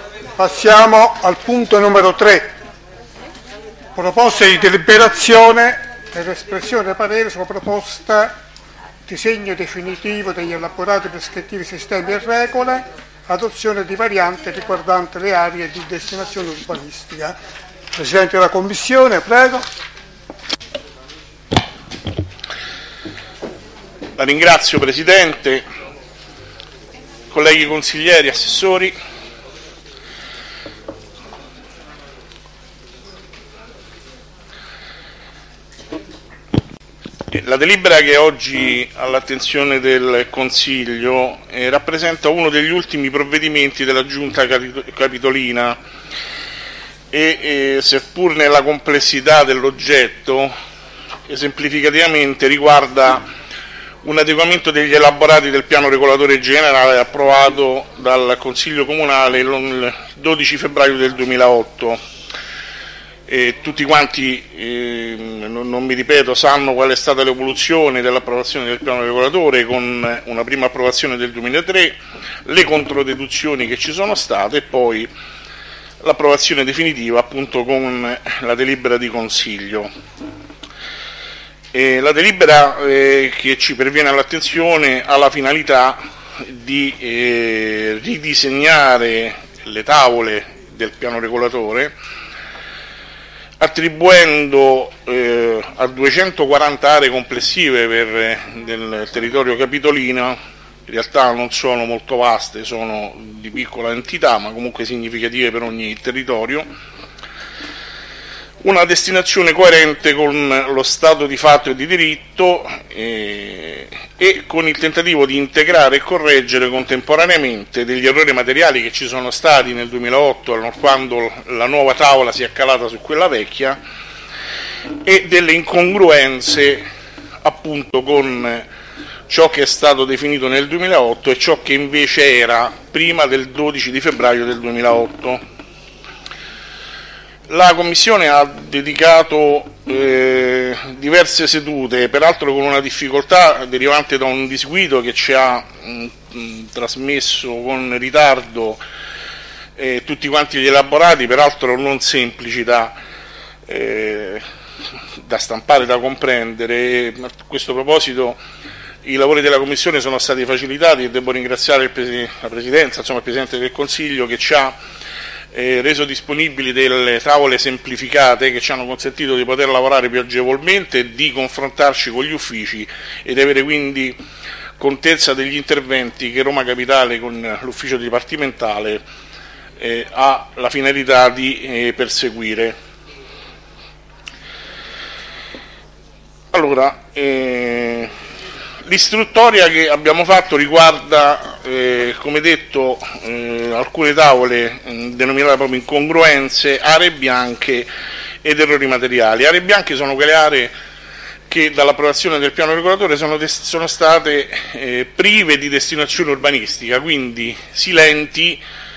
Passiamo al punto numero 3, proposta di deliberazione per espressione parere sulla proposta disegno definitivo degli elaborati prescrittivi sistemi e regole, adozione di variante riguardante le aree di destinazione urbanistica. Presidente della Commissione, prego. La ringrazio, Presidente, colleghi consiglieri, assessori. La delibera che è oggi all'attenzione del Consiglio rappresenta uno degli ultimi provvedimenti della Giunta Capitolina e seppur nella complessità dell'oggetto, esemplificativamente riguarda un adeguamento degli elaborati del piano regolatore generale approvato dal Consiglio Comunale il 12 febbraio del 2008. Tutti quanti, non mi ripeto, sanno qual è stata l'evoluzione dell'approvazione del piano regolatore, con una prima approvazione del 2003, le controdeduzioni che ci sono state e poi l'approvazione definitiva appunto con la delibera di Consiglio. La delibera che ci perviene all'attenzione ha la finalità di ridisegnare le tavole del piano regolatore, attribuendo a 240 aree complessive del territorio capitolino, in realtà non sono molto vaste, sono di piccola entità, ma comunque significative per ogni territorio, una destinazione coerente con lo stato di fatto e di diritto e con il tentativo di integrare e correggere contemporaneamente degli errori materiali che ci sono stati nel 2008, quando la nuova tavola si è calata su quella vecchia, e delle incongruenze appunto con ciò che è stato definito nel 2008 e ciò che invece era prima del 12 di febbraio del 2008. La Commissione ha dedicato diverse sedute, peraltro con una difficoltà derivante da un disguido che ci ha trasmesso con ritardo tutti quanti gli elaborati, peraltro non semplici da stampare, da comprendere. A questo proposito i lavori della Commissione sono stati facilitati e devo ringraziare la Presidenza, insomma il Presidente del Consiglio, che ci ha reso disponibili delle tavole semplificate che ci hanno consentito di poter lavorare più agevolmente e di confrontarci con gli uffici ed avere quindi contezza degli interventi che Roma Capitale con l'ufficio dipartimentale ha la finalità di perseguire. Allora, l'istruttoria che abbiamo fatto riguarda, come detto, alcune tavole denominate proprio incongruenze, aree bianche ed errori materiali. Aree bianche sono quelle aree che dall'approvazione del piano regolatore sono state prive di destinazione urbanistica, quindi silenti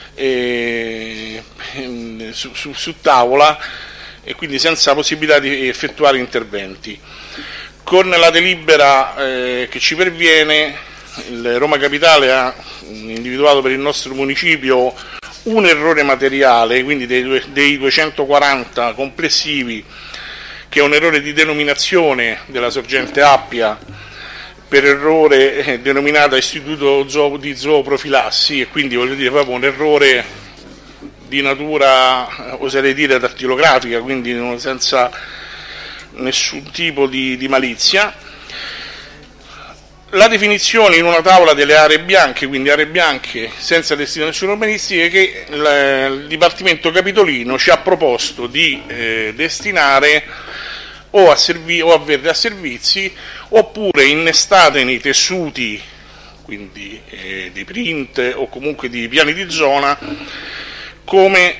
su tavola e quindi senza possibilità di effettuare interventi. Con la delibera che ci perviene, il Roma Capitale ha individuato per il nostro municipio un errore materiale, quindi dei 240 complessivi, che è un errore di denominazione della sorgente Appia, per errore denominata Istituto di Zooprofilassi, e quindi voglio dire proprio un errore di natura, oserei dire, dattilografica, quindi senza nessun tipo di malizia. La definizione in una tavola delle aree bianche, quindi aree bianche senza destinazioni urbanistiche, che il Dipartimento Capitolino ci ha proposto di destinare o a verde a servizi, oppure innestate nei tessuti, quindi di print o comunque di piani di zona, come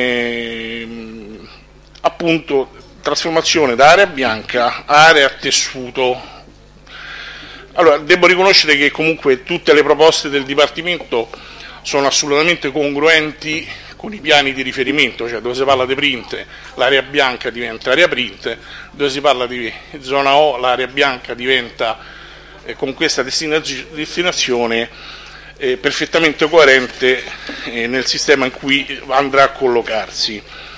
appunto trasformazione da area bianca a area a tessuto. Allora, devo riconoscere che comunque tutte le proposte del Dipartimento sono assolutamente congruenti con i piani di riferimento, cioè dove si parla di print l'area bianca diventa area print, dove si parla di zona O l'area bianca diventa con questa destinazione perfettamente coerente nel sistema in cui andrà a collocarsi.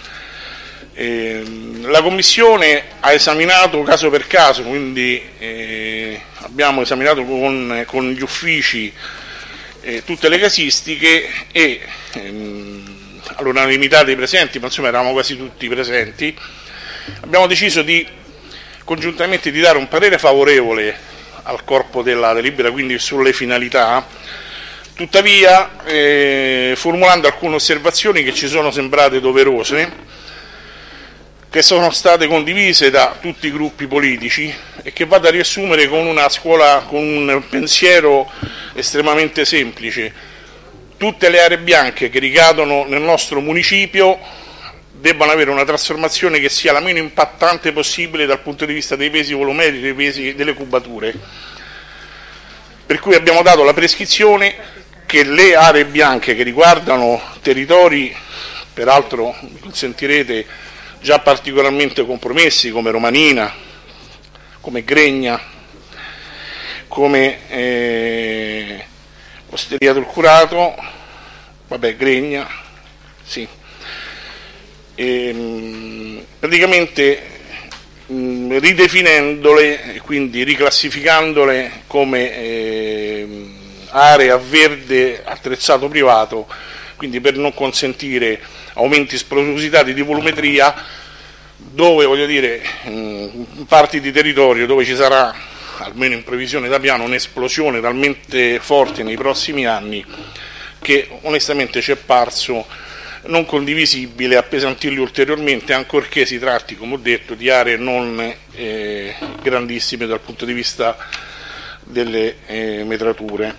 La Commissione ha esaminato caso per caso, quindi abbiamo esaminato con gli uffici tutte le casistiche e all'unanimità dei presenti, ma insomma eravamo quasi tutti presenti, abbiamo deciso congiuntamente di dare un parere favorevole al corpo della delibera, quindi sulle finalità, tuttavia formulando alcune osservazioni che ci sono sembrate doverose, che sono state condivise da tutti i gruppi politici e che vado a riassumere con un pensiero estremamente semplice. Tutte le aree bianche che ricadono nel nostro municipio debbano avere una trasformazione che sia la meno impattante possibile dal punto di vista dei pesi volumetrici, dei pesi delle cubature. Per cui abbiamo dato la prescrizione che le aree bianche che riguardano territori, peraltro mi consentirete, già particolarmente compromessi, come Romanina, come Gregna, come Osteria del Curato, Gregna, sì. Praticamente ridefinendole e quindi riclassificandole come aree a verde attrezzato privato, quindi per non consentire aumenti spropositati di volumetria, dove in parti di territorio dove ci sarà, almeno in previsione da piano, un'esplosione talmente forte nei prossimi anni che onestamente ci è parso non condivisibile appesantirli ulteriormente, ancorché si tratti, come ho detto, di aree non grandissime dal punto di vista delle metrature.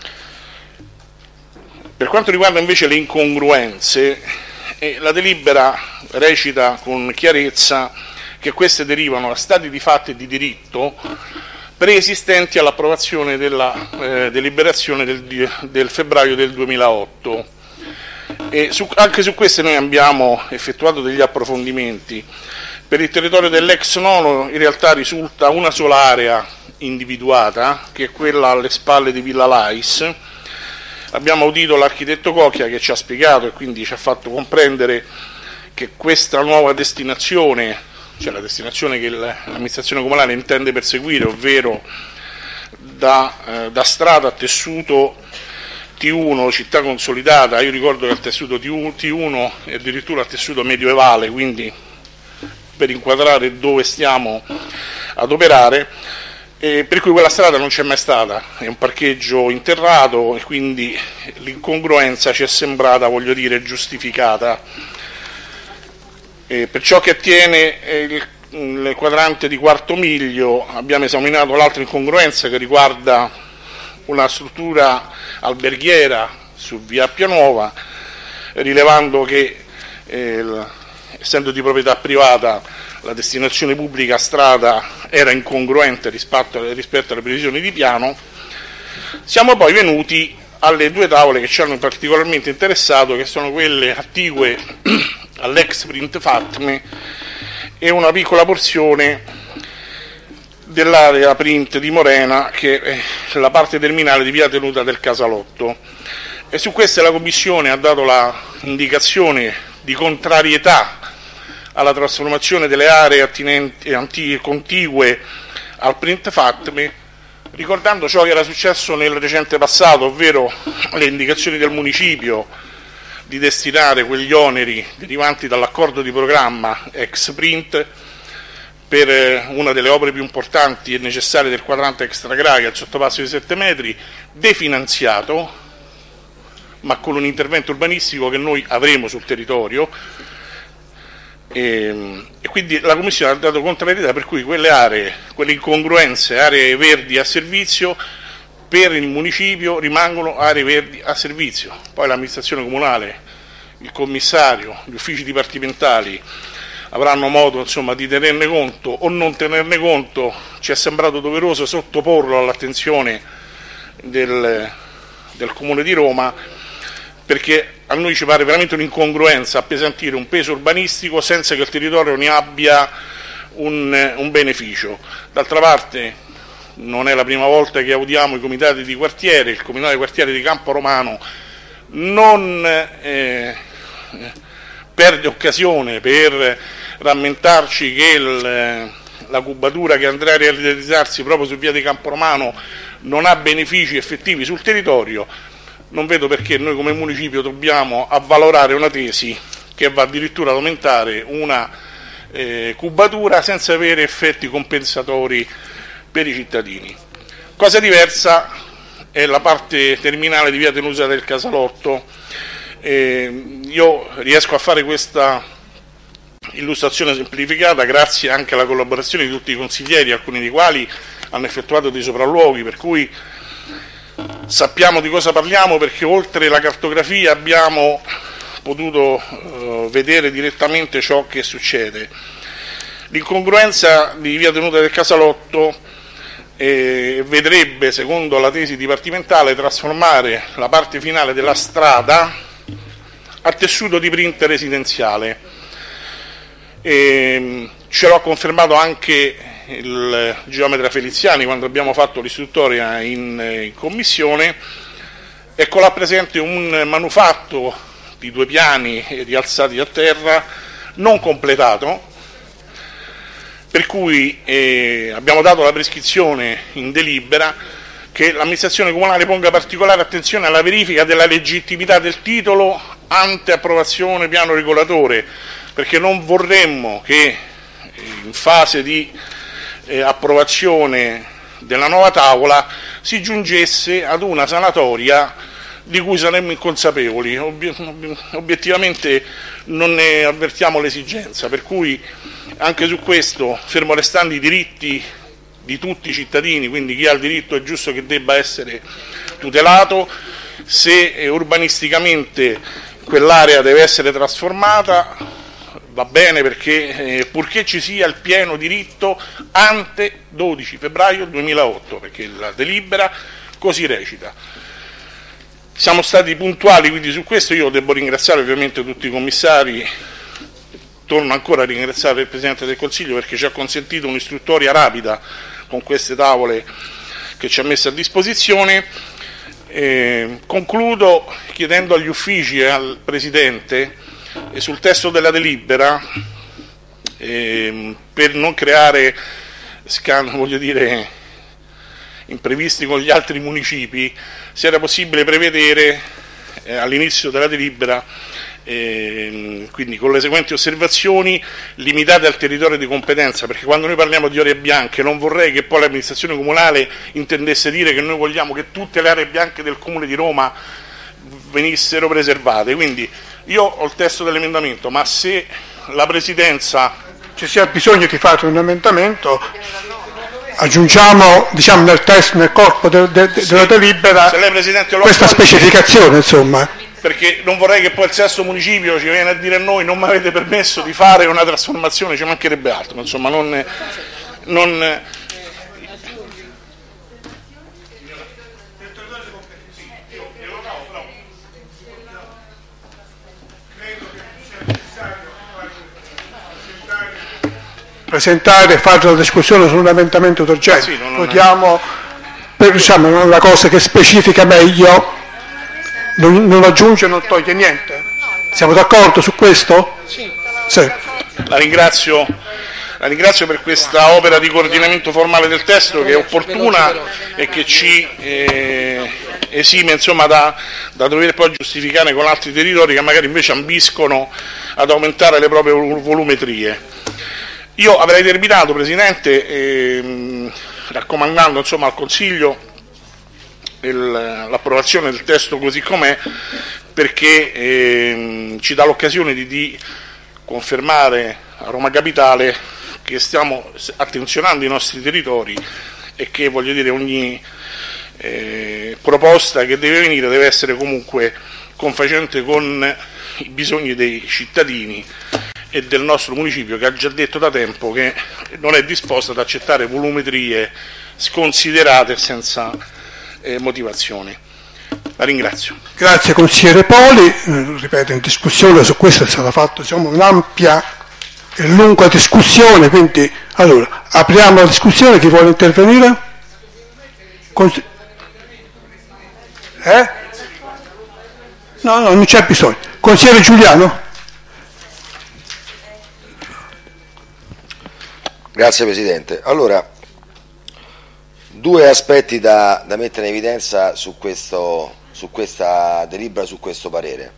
Per quanto riguarda invece le incongruenze, la delibera recita con chiarezza che queste derivano da stati di fatto e di diritto preesistenti all'approvazione della deliberazione del febbraio del 2008. Anche su queste noi abbiamo effettuato degli approfondimenti. Per il territorio dell'ex nono in realtà risulta una sola area individuata, che è quella alle spalle di Villa Lais. Abbiamo udito l'architetto Cocchia che ci ha spiegato e quindi ci ha fatto comprendere che questa nuova destinazione, cioè la destinazione che l'amministrazione comunale intende perseguire, ovvero da strada a tessuto T1, città consolidata, io ricordo che il tessuto T1 è addirittura il tessuto medioevale, quindi per inquadrare dove stiamo ad operare, per cui quella strada non c'è mai stata, è un parcheggio interrato e quindi l'incongruenza ci è sembrata, giustificata. Per ciò che attiene il quadrante di Quarto Miglio, abbiamo esaminato l'altra incongruenza che riguarda una struttura alberghiera su via Appianuova, rilevando che essendo di proprietà privata la destinazione pubblica strada era incongruente rispetto alle previsioni di piano. Siamo poi venuti alle due tavole che ci hanno particolarmente interessato, che sono quelle attigue all'ex Print Fatme e una piccola porzione dell'area Print di Morena, che è la parte terminale di via Tenuta del Casalotto. E su queste la Commissione ha dato la indicazione di contrarietà alla trasformazione delle aree contigue al Print Fatme, ricordando ciò che era successo nel recente passato, ovvero le indicazioni del municipio di destinare quegli oneri derivanti dall'accordo di programma ex Print per una delle opere più importanti e necessarie del quadrante extragraria, il sottopasso di 7 metri, definanziato, ma con un intervento urbanistico che noi avremo sul territorio. E quindi la Commissione ha dato contrarietà, per cui quelle aree, quelle incongruenze, aree verdi a servizio, per il municipio rimangono aree verdi a servizio. Poi l'amministrazione comunale, il commissario, gli uffici dipartimentali avranno modo di tenerne conto o non tenerne conto. Ci è sembrato doveroso sottoporlo all'attenzione del Comune di Roma, perché a noi ci pare veramente un'incongruenza appesantire un peso urbanistico senza che il territorio ne abbia un beneficio. D'altra parte non è la prima volta che audiamo i comitati di quartiere. Il comitato di quartiere di Campo Romano non perde occasione per rammentarci che la cubatura che andrà a realizzarsi proprio su via di Campromano non ha benefici effettivi sul territorio, non vedo perché noi come municipio dobbiamo avvalorare una tesi che va addirittura ad aumentare una cubatura senza avere effetti compensatori per i cittadini. Cosa diversa è la parte terminale di via Tenusa del Casalotto. Io riesco a fare questa illustrazione semplificata grazie anche alla collaborazione di tutti i consiglieri, alcuni dei quali hanno effettuato dei sopralluoghi, per cui sappiamo di cosa parliamo, perché oltre la cartografia abbiamo potuto vedere direttamente ciò che succede. L'incongruenza di via Tenuta del Casalotto vedrebbe, secondo la tesi dipartimentale, trasformare la parte finale della strada a tessuto di print residenziale. Ce l'ha confermato anche il geometra Feliziani quando abbiamo fatto l'istruttoria in commissione. Ecco là presente un manufatto di 2 piani rialzati a terra non completato, per cui abbiamo dato la prescrizione in delibera che l'amministrazione comunale ponga particolare attenzione alla verifica della legittimità del titolo ante approvazione piano regolatore, perché non vorremmo che in fase di approvazione della nuova tavola si giungesse ad una sanatoria di cui saremmo inconsapevoli. Obiettivamente non ne avvertiamo l'esigenza, per cui anche su questo, fermo restando i diritti di tutti i cittadini, quindi chi ha il diritto è giusto che debba essere tutelato, se urbanisticamente quell'area deve essere trasformata va bene, perché purché ci sia il pieno diritto ante 12 febbraio 2008, perché la delibera così recita. Siamo stati puntuali quindi su questo. Io devo ringraziare ovviamente tutti i commissari, torno ancora a ringraziare il Presidente del Consiglio perché ci ha consentito un'istruttoria rapida con queste tavole che ci ha messo a disposizione. Concludo chiedendo agli uffici e al Presidente sul testo della delibera, per non creare imprevisti con gli altri municipi, se era possibile prevedere all'inizio della delibera, quindi con le seguenti osservazioni limitate al territorio di competenza, perché quando noi parliamo di aree bianche non vorrei che poi l'amministrazione comunale intendesse dire che noi vogliamo che tutte le aree bianche del Comune di Roma venissero preservate. Quindi io ho il testo dell'emendamento, ma se la Presidenza ci sia bisogno di fare un emendamento, aggiungiamo nel testo, nel corpo della delibera, questa specificazione, insomma. Perché non vorrei che poi il sesto municipio ci viene a dire a noi non mi avete permesso di fare una trasformazione, ci mancherebbe altro, insomma non presentare e fare la discussione su un emendamento d'urgenza. Sì, votiamo una cosa che specifica meglio, non aggiunge, non toglie niente. Siamo d'accordo su questo? Sì. La ringrazio per questa opera di coordinamento formale del testo che è opportuna e che ci esime da dover poi giustificare con altri territori che magari invece ambiscono ad aumentare le proprie volumetrie. Io avrei terminato, Presidente, raccomandando al Consiglio l'approvazione del testo così com'è, perché ci dà l'occasione di confermare a Roma Capitale che stiamo attenzionando i nostri territori e che ogni proposta che deve venire deve essere comunque confacente con i bisogni dei cittadini e del nostro municipio, che ha già detto da tempo che non è disposto ad accettare volumetrie sconsiderate senza motivazioni. La ringrazio. Grazie consigliere Poli. Ripeto, in discussione su questo è stata fatta un'ampia e lunga discussione, quindi apriamo la discussione. Chi vuole intervenire? No, non c'è bisogno. Consigliere Giuliano? Grazie Presidente. Allora, due aspetti da mettere in evidenza su questa delibera, su questo parere.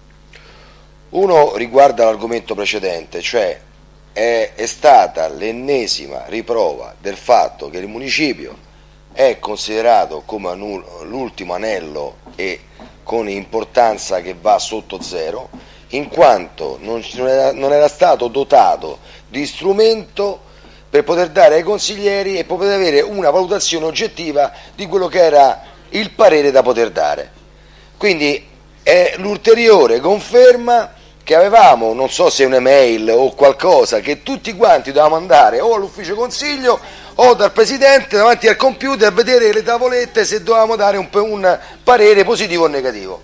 Uno riguarda l'argomento precedente, cioè è stata l'ennesima riprova del fatto che il municipio è considerato come l'ultimo anello e con importanza che va sotto zero, in quanto non era stato dotato di strumento per poter dare ai consiglieri e poter avere una valutazione oggettiva di quello che era il parere da poter dare. Quindi è l'ulteriore conferma che avevamo, non so se un'email o qualcosa, che tutti quanti dovevamo andare o all'ufficio consiglio o dal Presidente davanti al computer a vedere le tavolette se dovevamo dare un parere positivo o negativo.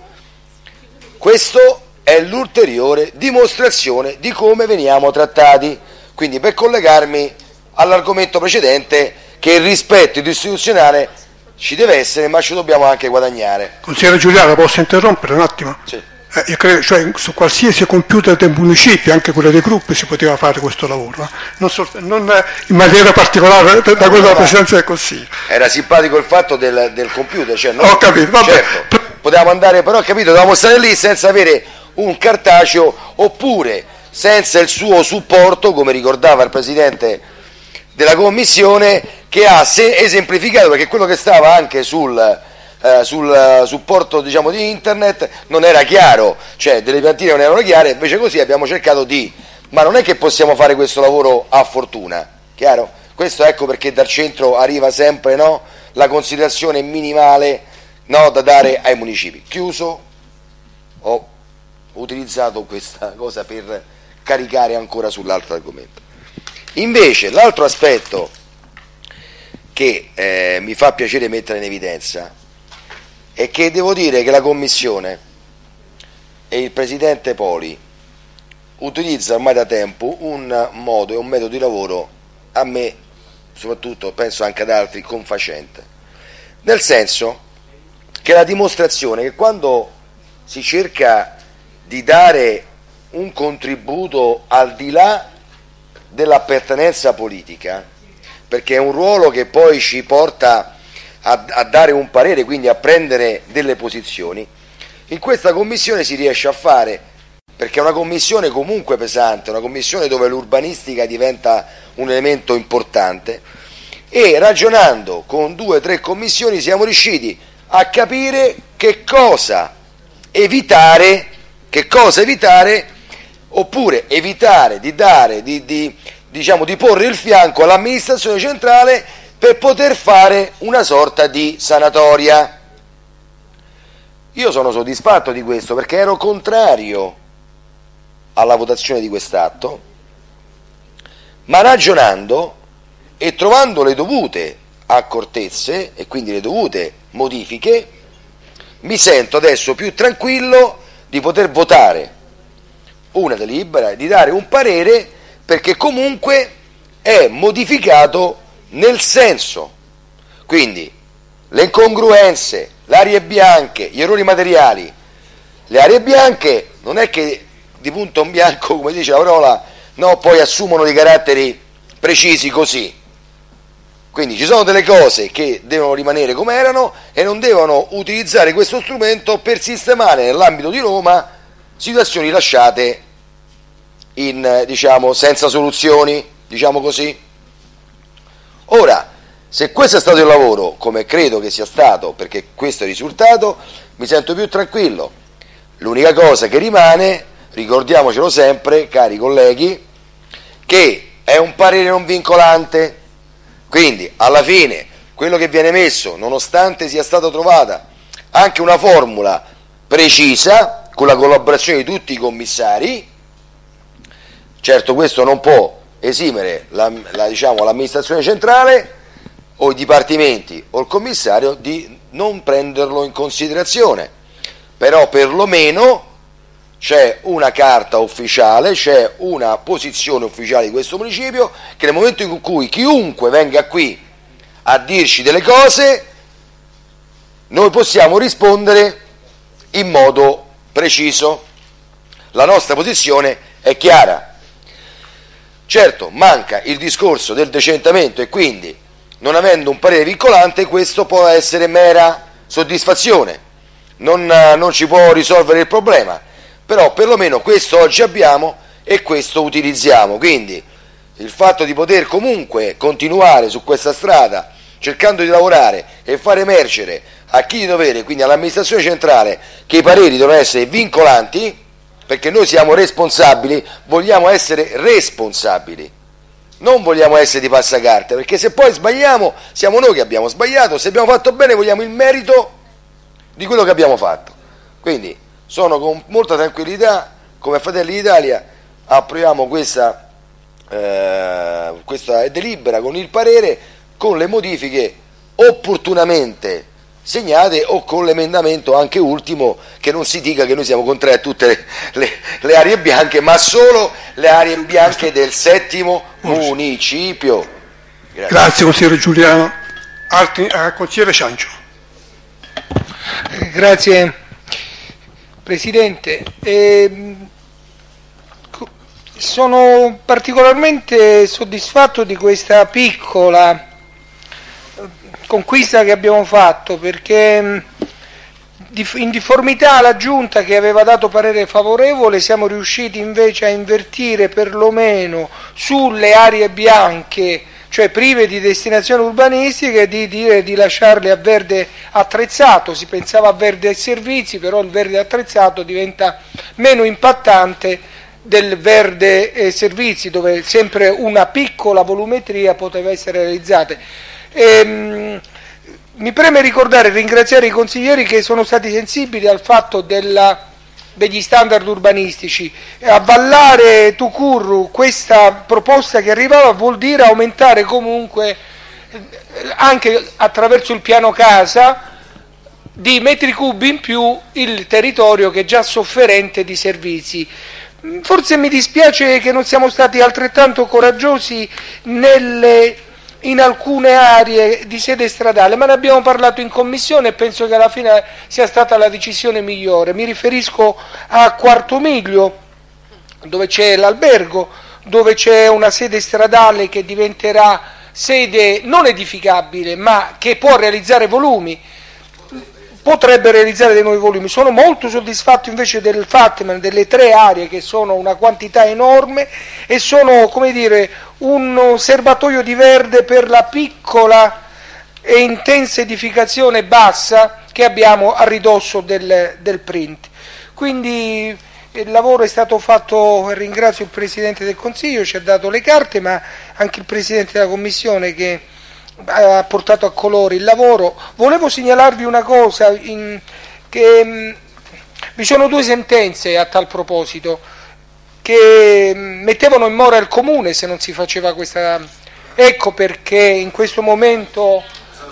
Questo è l'ulteriore dimostrazione di come veniamo trattati. Quindi, per collegarmi all'argomento precedente, che il rispetto istituzionale ci deve essere, ma ci dobbiamo anche guadagnare. Consigliere Giuliano, posso interrompere un attimo? Sì. Io credo, cioè, su qualsiasi computer del municipio, anche quello dei gruppi, si poteva fare questo lavoro, non in maniera particolare da quella della Presidenza del Consiglio. Era simpatico il fatto del computer, cioè Ho capito, vabbè. Certo, potevamo andare, però ho capito, dovevamo stare lì senza avere un cartaceo, oppure senza il suo supporto, come ricordava il Presidente della Commissione, che ha esemplificato, perché quello che stava anche sul supporto, diciamo, di internet non era chiaro, cioè delle piantine non erano chiare, invece così abbiamo cercato ma non è che possiamo fare questo lavoro a fortuna, chiaro? Questo, ecco perché dal centro arriva sempre, no, la considerazione minimale, no, da dare ai municipi. Chiuso, ho utilizzato questa cosa per caricare ancora sull'altro argomento. Invece l'altro aspetto che mi fa piacere mettere in evidenza è che devo dire che la Commissione e il Presidente Poli utilizza ormai da tempo un modo e un metodo di lavoro, a me soprattutto, penso anche ad altri, confacente, nel senso che la dimostrazione che quando si cerca di dare un contributo al di là dell'appartenenza politica, perché è un ruolo che poi ci porta a dare un parere, quindi a prendere delle posizioni, in questa commissione si riesce a fare, perché è una commissione comunque pesante, una commissione dove l'urbanistica diventa un elemento importante, e ragionando con 2 o 3 commissioni siamo riusciti a capire che cosa evitare, oppure evitare di dare, diciamo, di porre il fianco all'amministrazione centrale per poter fare una sorta di sanatoria. Io sono soddisfatto di questo perché ero contrario alla votazione di quest'atto, ma ragionando e trovando le dovute accortezze e quindi le dovute modifiche, mi sento adesso più tranquillo di poter votare una delibera, di dare un parere, perché comunque è modificato nel senso. Quindi le incongruenze, le aree bianche, gli errori materiali. Le aree bianche non è che di punto in bianco, come dice la parola, no, poi assumono dei caratteri precisi così. Quindi ci sono delle cose che devono rimanere come erano e non devono utilizzare questo strumento per sistemare nell'ambito di Roma situazioni lasciate in, diciamo, senza soluzioni, diciamo così. Ora, se questo è stato il lavoro, come credo che sia stato, perché questo è il risultato, mi sento più tranquillo. L'unica cosa che rimane, ricordiamocelo sempre, cari colleghi, che è un parere non vincolante, quindi alla fine quello che viene messo, nonostante sia stata trovata anche una formula precisa, con la collaborazione di tutti i commissari, certo questo non può esimere diciamo, l'amministrazione centrale o i dipartimenti o il commissario di non prenderlo in considerazione, però perlomeno c'è una carta ufficiale, c'è una posizione ufficiale di questo municipio, che nel momento in cui chiunque venga qui a dirci delle cose noi possiamo rispondere in modo preciso. La nostra posizione è chiara. Certo, manca il discorso del decentamento e quindi, non avendo un parere vincolante, questo può essere mera soddisfazione, non ci può risolvere il problema, però perlomeno questo oggi abbiamo e questo utilizziamo. Quindi il fatto di poter comunque continuare su questa strada cercando di lavorare e far emergere a chi di dovere, quindi all'amministrazione centrale, che i pareri devono essere vincolanti, perché noi siamo responsabili, vogliamo essere responsabili, non vogliamo essere di passacarte, perché se poi sbagliamo siamo noi che abbiamo sbagliato, se abbiamo fatto bene vogliamo il merito di quello che abbiamo fatto. Quindi sono con molta tranquillità, come Fratelli d'Italia approviamo questa delibera con il parere, con le modifiche opportunamente segnate o con l'emendamento anche ultimo, che non si dica che noi siamo contrari a tutte le aree bianche, ma solo le aree bianche del 7° municipio. Grazie consigliere Giuliano. Consigliere Ciancio. Grazie Presidente. Sono particolarmente soddisfatto di questa piccola conquista che abbiamo fatto, perché in difformità alla Giunta, che aveva dato parere favorevole, siamo riusciti invece a invertire perlomeno sulle aree bianche, cioè prive di destinazione urbanistica, e di dire di lasciarle a verde attrezzato. Si pensava a verde servizi, però il verde attrezzato diventa meno impattante del verde servizi, dove sempre una piccola volumetria poteva essere realizzata. Mi preme ricordare e ringraziare i consiglieri che sono stati sensibili al fatto degli standard urbanistici. Avvallare Tucurru questa proposta che arrivava vuol dire aumentare comunque, anche attraverso il piano casa, di metri cubi in più il territorio che è già sofferente di servizi. Forse mi dispiace che non siamo stati altrettanto coraggiosi in alcune aree di sede stradale, ma ne abbiamo parlato in commissione e penso che alla fine sia stata la decisione migliore. Mi riferisco a Quarto Miglio, dove c'è l'albergo, dove c'è una sede stradale che diventerà sede non edificabile, ma che può realizzare volumi, potrebbe realizzare dei nuovi volumi. Sono molto soddisfatto invece del Fatman, delle 3 aree, che sono una quantità enorme e sono, come dire, un serbatoio di verde per la piccola e intensa edificazione bassa che abbiamo a ridosso del print. Quindi il lavoro è stato fatto, ringrazio il Presidente del Consiglio, ci ha dato le carte, ma anche il Presidente della Commissione che ha portato a colore il lavoro. Volevo segnalarvi una cosa, che vi sono 2 sentenze a tal proposito che mettevano in mora il comune se non si faceva questa. Ecco perché in questo momento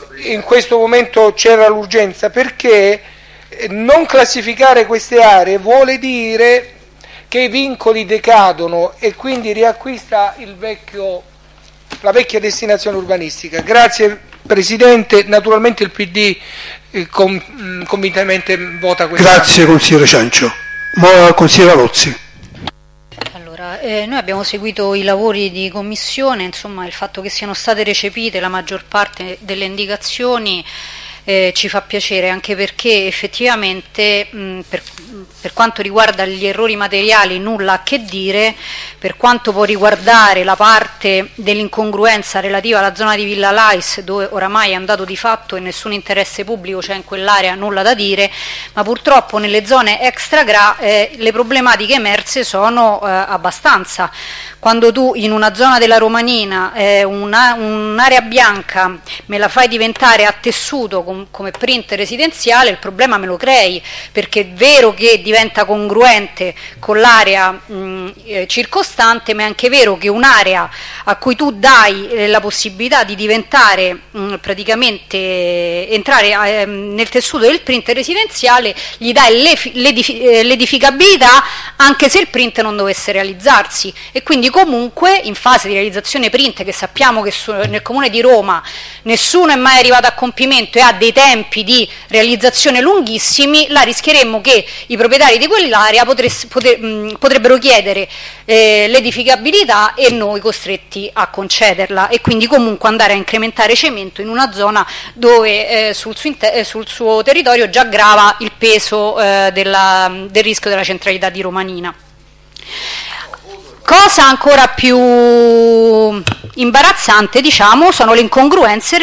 c'era l'urgenza, perché non classificare queste aree vuole dire che i vincoli decadono e quindi riacquista la vecchia destinazione urbanistica. Grazie Presidente, naturalmente il PD convintamente vota questa. Grazie consigliere Ciancio. Consigliere Rozzi. Allora, noi abbiamo seguito i lavori di commissione, insomma il fatto che siano state recepite la maggior parte delle indicazioni ci fa piacere, anche perché effettivamente per quanto riguarda gli errori materiali nulla a che dire. Per quanto può riguardare la parte dell'incongruenza relativa alla zona di Villa Lais, dove oramai è andato di fatto e nessun interesse pubblico c'è in quell'area, nulla da dire, ma purtroppo nelle zone extra GRA le problematiche emerse sono abbastanza. Quando tu in una zona della Romanina un'area bianca me la fai diventare a tessuto come print residenziale, il problema me lo crei, perché è vero che diventa congruente con l'area circostante, ma è anche vero che un'area a cui tu dai la possibilità di diventare praticamente entrare nel tessuto del print residenziale, gli dai l'edificabilità anche se il print non dovesse realizzarsi, e quindi comunque in fase di realizzazione print, che sappiamo che nel Comune di Roma nessuno è mai arrivato a compimento e ha dei tempi di realizzazione lunghissimi, là rischieremmo che i proprietari di quell'area potrebbero chiedere l'edificabilità e noi costretti a concederla, e quindi comunque andare a incrementare cemento in una zona dove sul suo territorio già grava il peso del rischio della centralità di Romanina. Cosa ancora più imbarazzante, diciamo, sono le incongruenze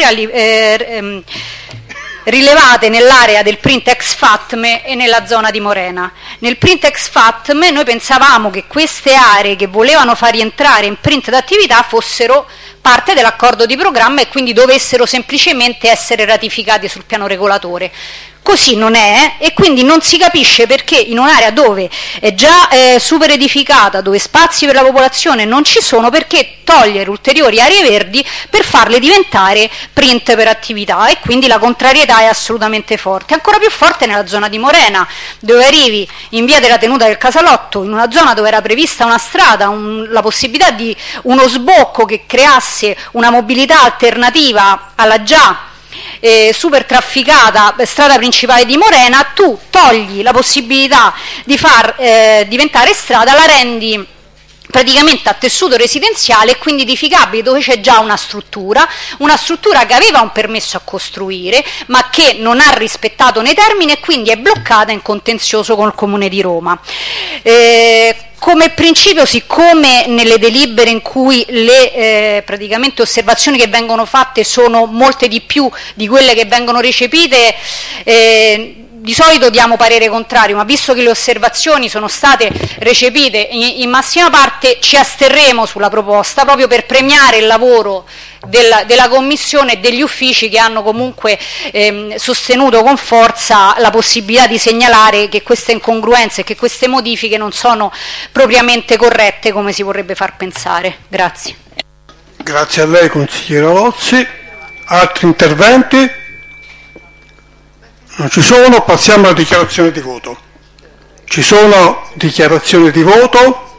rilevate nell'area del print ex Fatme e nella zona di Morena. Nel print ex Fatme noi pensavamo che queste aree che volevano far rientrare in print d'attività fossero parte dell'accordo di programma e quindi dovessero semplicemente essere ratificati sul piano regolatore. Così non è, e quindi non si capisce perché in un'area dove è già super edificata, dove spazi per la popolazione non ci sono, perché togliere ulteriori aree verdi per farle diventare print per attività, e quindi la contrarietà è assolutamente forte. Ancora più forte nella zona di Morena, dove arrivi in via della Tenuta del Casalotto, in una zona dove era prevista una strada, la possibilità di uno sbocco che creasse una mobilità alternativa alla già super trafficata strada principale di Morena. Tu togli la possibilità di far diventare strada, la rendi praticamente a tessuto residenziale e quindi edificabile, dove c'è già una struttura che aveva un permesso a costruire ma che non ha rispettato nei termini e quindi è bloccata in contenzioso con il Comune di Roma. Come principio, siccome nelle delibere in cui le praticamente osservazioni che vengono fatte sono molte di più di quelle che vengono recepite, di solito diamo parere contrario, ma visto che le osservazioni sono state recepite in massima parte, ci asterremo sulla proposta proprio per premiare il lavoro della Commissione e degli uffici che hanno comunque sostenuto con forza la possibilità di segnalare che queste incongruenze e che queste modifiche non sono propriamente corrette come si vorrebbe far pensare. Grazie. Grazie a lei, consigliere Lozzi. Altri interventi? Non ci sono, passiamo alla dichiarazione di voto. Ci sono dichiarazioni di voto?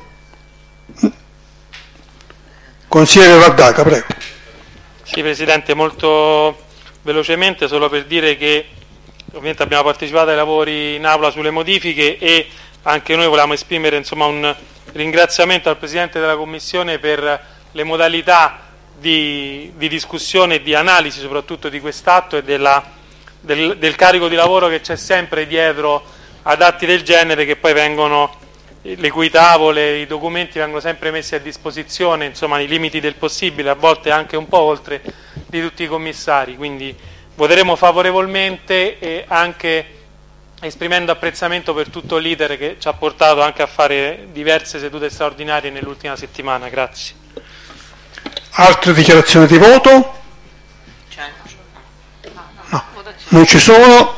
Consigliere Raddaca, prego. Sì, Presidente, molto velocemente, solo per dire che ovviamente abbiamo partecipato ai lavori in aula sulle modifiche e anche noi volevamo esprimere un ringraziamento al Presidente della Commissione per le modalità di discussione e di analisi soprattutto di quest'atto e del carico di lavoro che c'è sempre dietro ad atti del genere, che poi vengono, le cui tavole, i documenti vengono sempre messi a disposizione, nei limiti del possibile, a volte anche un po' oltre, di tutti i commissari. Quindi voteremo favorevolmente, e anche esprimendo apprezzamento per tutto l'iter che ci ha portato anche a fare diverse sedute straordinarie nell'ultima settimana. Grazie. Altre dichiarazioni di voto? No, non ci sono.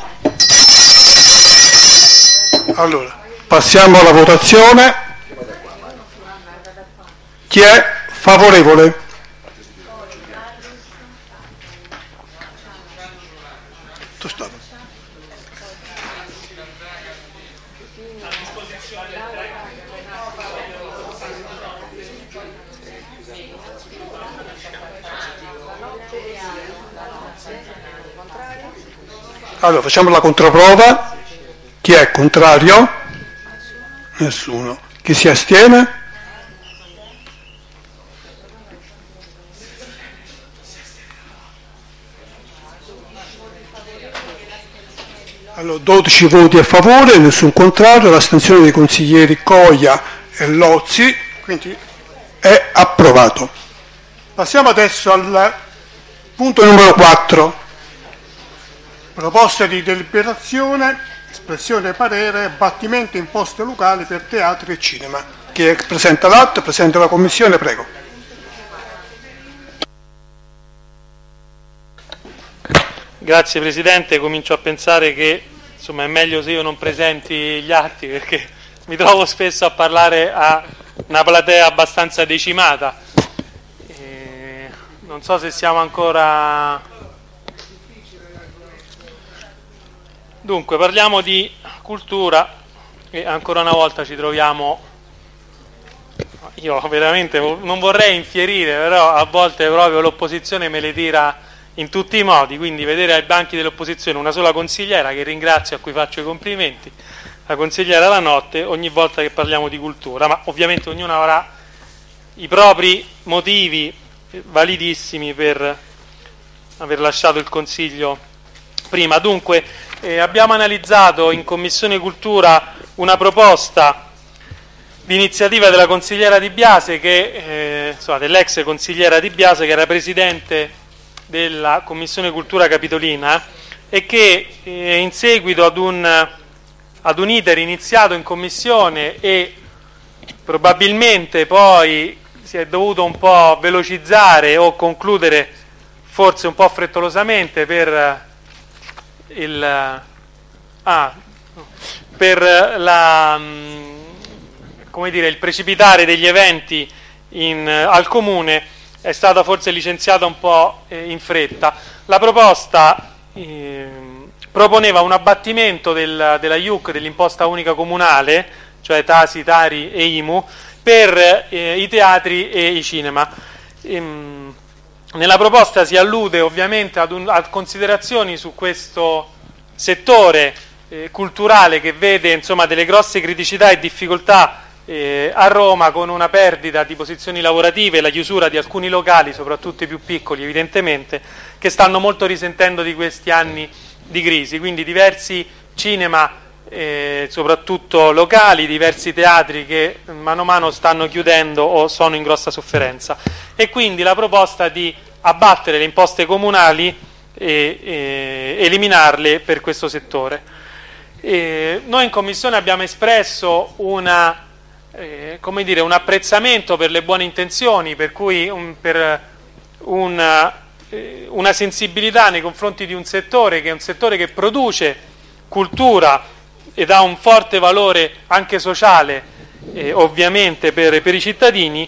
Allora, passiamo alla votazione. Chi è favorevole? Allora, facciamo la controprova. Chi è contrario? Nessuno. Chi si astiene? Allora, 12 voti a favore, nessun contrario, l'astensione dei consiglieri Coia e Lozzi, quindi è approvato. Passiamo adesso al punto numero 4. Proposta di deliberazione, espressione parere, abbattimento imposte locali per teatri e cinema. Chi presenta l'atto, presenta la Commissione, prego. Grazie Presidente, comincio a pensare che è meglio se io non presenti gli atti, perché mi trovo spesso a parlare a una platea abbastanza decimata. Non so se siamo ancora... Dunque, parliamo di cultura e ancora una volta ci troviamo... Io veramente non vorrei infierire, però a volte proprio l'opposizione me le tira in tutti i modi, quindi vedere ai banchi dell'opposizione una sola consigliera, che ringrazio, a cui faccio i complimenti, la consigliera La Notte, ogni volta che parliamo di cultura, ma ovviamente ognuno avrà i propri motivi validissimi per aver lasciato il Consiglio prima. Dunque abbiamo analizzato in Commissione Cultura una proposta di iniziativa della consigliera Di Biase, dell'ex consigliera Di Biase, che era presidente della Commissione Cultura Capitolina, e che in seguito ad un iter iniziato in Commissione e probabilmente poi si è dovuto un po' velocizzare o concludere forse un po' frettolosamente per il precipitare degli eventi al Comune, è stata forse licenziata un po' in fretta. La proposta proponeva un abbattimento della IUC, dell'imposta unica comunale, cioè Tasi, Tari e IMU, per i teatri e i cinema. Nella proposta si allude ovviamente a considerazioni su questo settore culturale che vede insomma delle grosse criticità e difficoltà a Roma, con una perdita di posizioni lavorative, la chiusura di alcuni locali, soprattutto i più piccoli evidentemente, che stanno molto risentendo di questi anni di crisi. Quindi diversi cinema, soprattutto locali, diversi teatri che mano a mano stanno chiudendo o sono in grossa sofferenza, e quindi la proposta di abbattere le imposte comunali e eliminarle per questo settore. Noi in Commissione abbiamo espresso un apprezzamento per le buone intenzioni, per cui una sensibilità nei confronti di un settore che è un settore che produce cultura ed ha un forte valore anche sociale, ovviamente per i cittadini,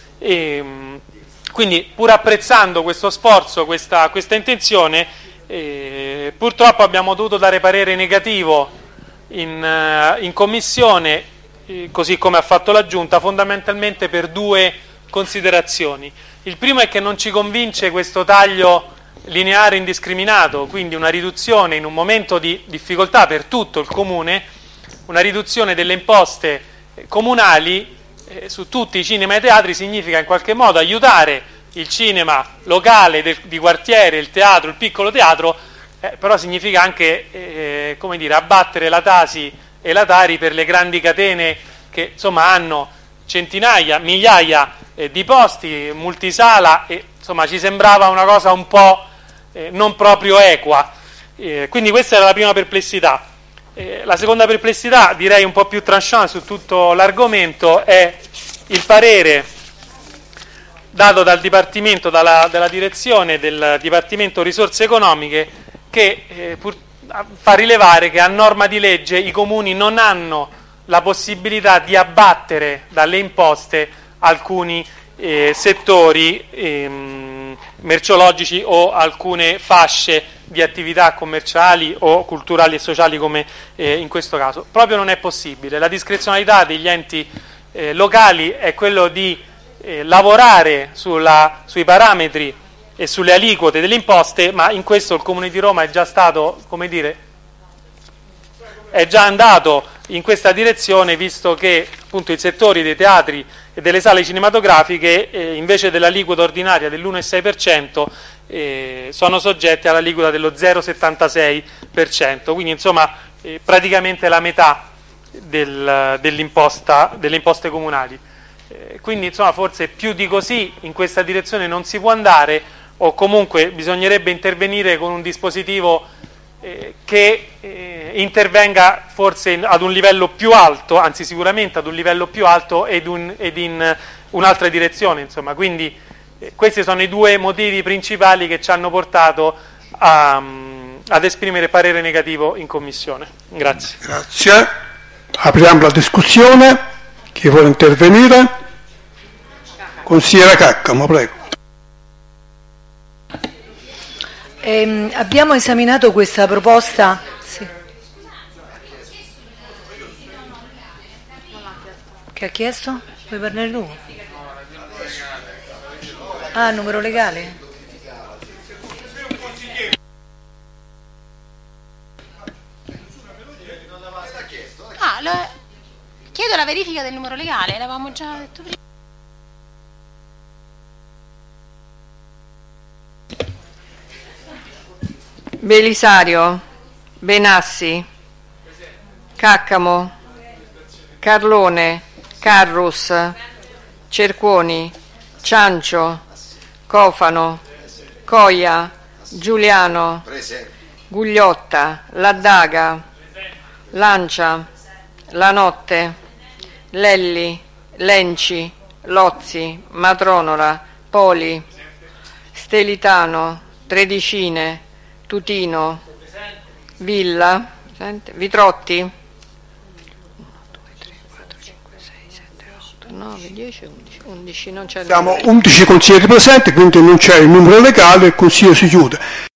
quindi pur apprezzando questo sforzo, questa intenzione, purtroppo abbiamo dovuto dare parere negativo in Commissione, così come ha fatto la Giunta, fondamentalmente per due considerazioni. Il primo è che non ci convince questo taglio lineare indiscriminato, quindi una riduzione in un momento di difficoltà per tutto il Comune, una riduzione delle imposte comunali su tutti i cinema e teatri significa in qualche modo aiutare il cinema locale di quartiere, il teatro, il piccolo teatro, però significa anche abbattere la Tasi e la Tari per le grandi catene che insomma hanno centinaia, migliaia di posti, multisala, e insomma ci sembrava una cosa un po' non proprio equa. Quindi questa era la prima perplessità. La seconda perplessità, direi un po' più tranchant su tutto l'argomento, è il parere dato dal Dipartimento, dalla direzione del Dipartimento Risorse Economiche, che fa rilevare che a norma di legge i comuni non hanno la possibilità di abbattere dalle imposte alcuni settori merceologici o alcune fasce di attività commerciali o culturali e sociali, come in questo caso. Proprio non è possibile. La discrezionalità degli enti locali è quello di lavorare sui parametri e sulle aliquote delle imposte, ma in questo il Comune di Roma è già stato, è già andato in questa direzione, visto che appunto i settori dei teatri e delle sale cinematografiche invece dell'aliquota ordinaria dell'1,6% sono soggetti all'aliquota dello 0,76%, quindi insomma praticamente la metà delle imposte comunali. Quindi insomma forse più di così in questa direzione non si può andare, o comunque bisognerebbe intervenire con un dispositivo che intervenga forse ad un livello più alto, anzi sicuramente ad un livello più alto ed in un'altra direzione, insomma. Quindi questi sono i due motivi principali che ci hanno portato ad esprimere parere negativo in Commissione. Grazie. Grazie. Apriamo la discussione. Chi vuole intervenire? Consigliera Caccamo, prego. Abbiamo esaminato questa proposta. Sì. Che ha chiesto? Vuoi parlare tu? Ah, numero legale? Chiedo la verifica del numero legale, l'avevamo già detto prima. Belisario, Benassi, Caccamo, Carlone, Carrus, Cerconi, Ciancio, Cofano, Coia, Giuliano, Gugliotta, Laddaga, Lancia, Lanotte, Lelli, Lenci, Lozzi, Matronola, Poli, Stelitano, Tredicine, Tutino, Villa, Vitrotti, 1, 2, 3, 4, 5, 6, 7, 8, 9, 10, 11, non c'è. Abbiamo 11 consiglieri presenti, quindi non c'è il numero legale, il consiglio si chiude.